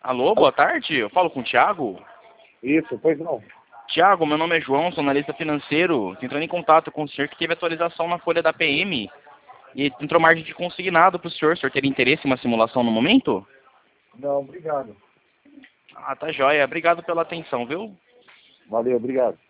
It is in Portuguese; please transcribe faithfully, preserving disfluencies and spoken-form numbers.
Alô, boa tarde. Eu falo com o Thiago. Isso, pois não. Thiago, meu nome é João, sou analista financeiro. Tô entrando em contato com o senhor que teve atualização na folha da P M e entrou margem de consignado para o senhor. O senhor teria interesse em uma simulação no momento? Não, obrigado. Ah, tá joia. Obrigado pela atenção, viu? Valeu, obrigado.